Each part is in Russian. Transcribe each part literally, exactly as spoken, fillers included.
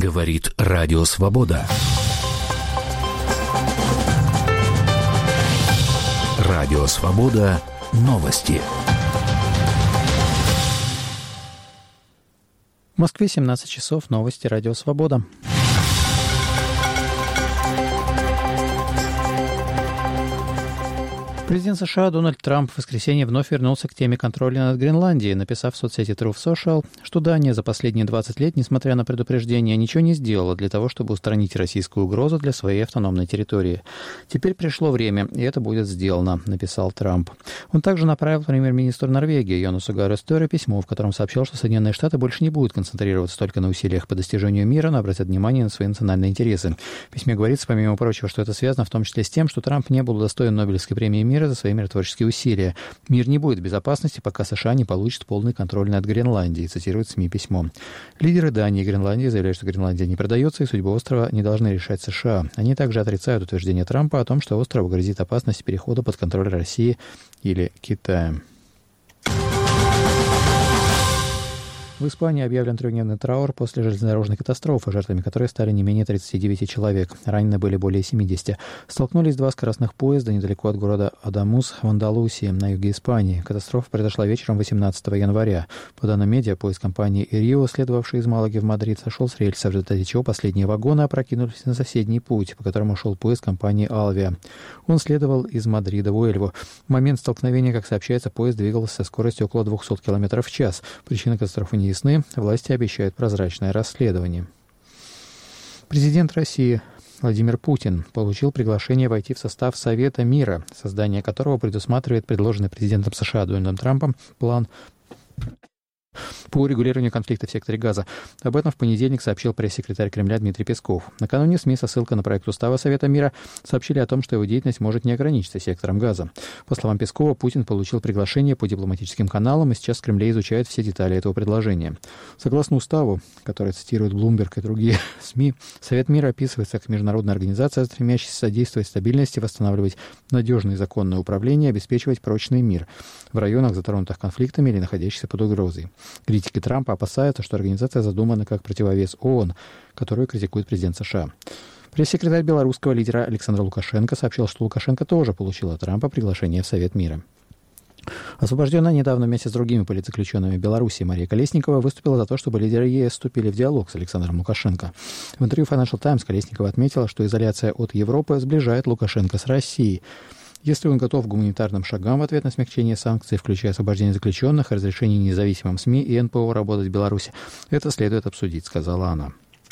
Говорит Радио Свобода. Радио Свобода. Новости. В Москве семнадцать часов. Новости Радио Свобода. Президент США Дональд Трамп в воскресенье вновь вернулся к теме контроля над Гренландией, написав в соцсети Truth Social, что Дания за последние двадцать лет, несмотря на предупреждения, ничего не сделала для того, чтобы устранить российскую угрозу для своей автономной территории. «Теперь пришло время, и это будет сделано», — написал Трамп. Он также направил премьер-министру Норвегии Йонасу Гару Стøre письмо, в котором сообщил, что Соединенные Штаты больше не будут концентрироваться только на усилиях по достижению мира, но обратят внимание на свои национальные интересы. В письме говорится, помимо прочего, что это связано в том числе с тем, что Трамп не был удостоен Нобелевской премии мира за свои миротворческие усилия. «Мир не будет в безопасности, пока США не получат полный контроль над Гренландией», цитирует СМИ письмо. Лидеры Дании и Гренландии заявляют, что Гренландия не продается, и судьбу острова не должны решать США. Они также отрицают утверждение Трампа о том, что острову грозит опасность перехода под контроль России или Китая. В Испании объявлен трехдневный траур после железнодорожной катастрофы, жертвами которой стали не менее тридцати девяти человек. Ранены были более семидесяти. Столкнулись два скоростных поезда недалеко от города Адамус в Андалусии, на юге Испании. Катастрофа произошла вечером восемнадцатого января. По данным медиа, поезд компании «Ирио», следовавший из Малаги в Мадрид, сошел с рельса, в результате чего последние вагоны опрокинулись на соседний путь, по которому шел поезд компании «Алвия». Он следовал из Мадрида в Уэльву. В момент столкновения, как сообщается, поезд двигался со скоростью около двухсот километров в час. Причина катастрофы не ясны, власти обещают прозрачное расследование. Президент России Владимир Путин получил приглашение войти в состав Совета мира, создание которого предусматривает предложенный президентом США Дональдом Трампом план по урегулированию конфликта в секторе Газа. Об этом в понедельник сообщил пресс-секретарь Кремля Дмитрий Песков. Накануне СМИ со ссылкой на проект устава Совета мира сообщили о том, что его деятельность может не ограничиться сектором Газа. По словам Пескова, Путин получил приглашение по дипломатическим каналам, и сейчас в Кремле изучают все детали этого предложения. Согласно уставу, который цитирует Bloomberg и другие СМИ, Совет мира описывается как международная организация, стремящаяся содействовать стабильности, восстанавливать надежное и законное управление, обеспечивать прочный мир в районах, затронутых конфликтами или находящихся под угрозой. Критики Трампа опасаются, что организация задумана как противовес ООН, которую критикует президент США. Пресс-секретарь белорусского лидера Александр Лукашенко сообщил, что Лукашенко тоже получил от Трампа приглашение в Совет мира. Освобожденная недавно вместе с другими политзаключенными Беларуси Мария Колесникова выступила за то, чтобы лидеры ЕС вступили в диалог с Александром Лукашенко. В интервью Financial Times Колесникова отметила, что изоляция от Европы сближает Лукашенко с Россией. Если он готов к гуманитарным шагам в ответ на смягчение санкций, включая освобождение заключенных, разрешение независимым СМИ и эн пэ о работать в Беларуси, это следует обсудить, сказала она.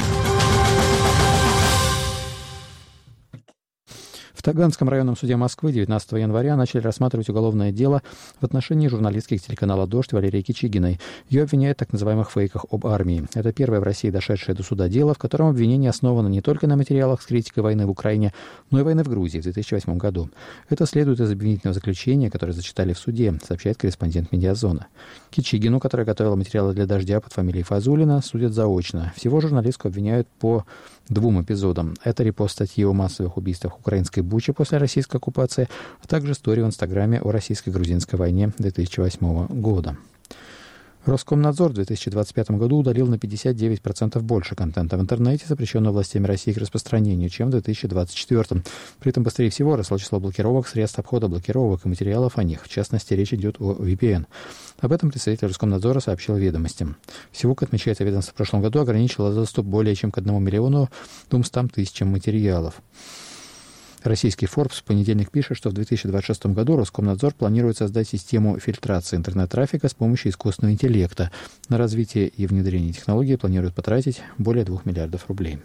В Таганском районном суде Москвы девятнадцатого января начали рассматривать уголовное дело в отношении журналистки телеканала «Дождь» Валерии Кичигиной. Ее обвиняют в так называемых фейках об армии. Это первое в России дошедшее до суда дело, в котором обвинение основано не только на материалах с критикой войны в Украине, но и войны в Грузии в две тысячи восьмом году. Это следует из обвинительного заключения, которое зачитали в суде, сообщает корреспондент «Медиазона». Кичигину, которая готовила материалы для «Дождя» под фамилией Фазулина, судят заочно. Всего журналистку обвиняют по двум эпизодам. Это репост статьи о массовых убийствах украинской Бучи после российской оккупации, а также истории в Инстаграме о российско-грузинской войне две тысячи восьмого года. Роскомнадзор в две тысячи двадцать пятом году удалил на пятьдесят девять процентов больше контента в интернете, запрещенного властями России к распространению, чем в две тысячи двадцать четвёртом. При этом быстрее всего росло число блокировок, средств обхода блокировок и материалов о них. В частности, речь идет о ви пи эн. Об этом представитель Роскомнадзора сообщил «Ведомостям». Всего, как отмечается ведомство, в прошлом году ограничило доступ более чем к одному миллиону двумстам тысячам материалов. Российский Forbes в понедельник пишет, что в две тысячи двадцать шестом году Роскомнадзор планирует создать систему фильтрации интернет-трафика с помощью искусственного интеллекта. На развитие и внедрение технологий планируют потратить более двух миллиардов рублей.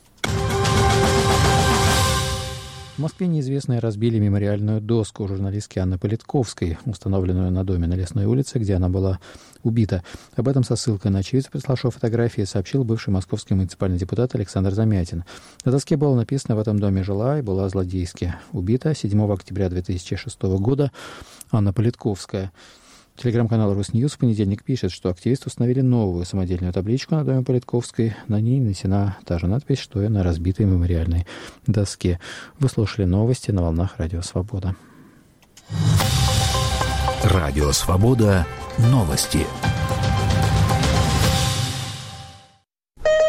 В Москве неизвестные разбили мемориальную доску журналистки Анны Политковской, установленную на доме на Лесной улице, где она была убита. Об этом со ссылкой на очевидца, приславшего фотографии, сообщил бывший московский муниципальный депутат Александр Замятин. На доске было написано: «В этом доме жила и была злодейски убита седьмого октября две тысячи шестого года Анна Политковская». Телеграм-канал «Русньюз» в понедельник пишет, что активисты установили новую самодельную табличку на доме Политковской. На ней нанесена та же надпись, что и на разбитой мемориальной доске. Вы слушали новости на волнах Радио Свобода. Радио Свобода. Новости.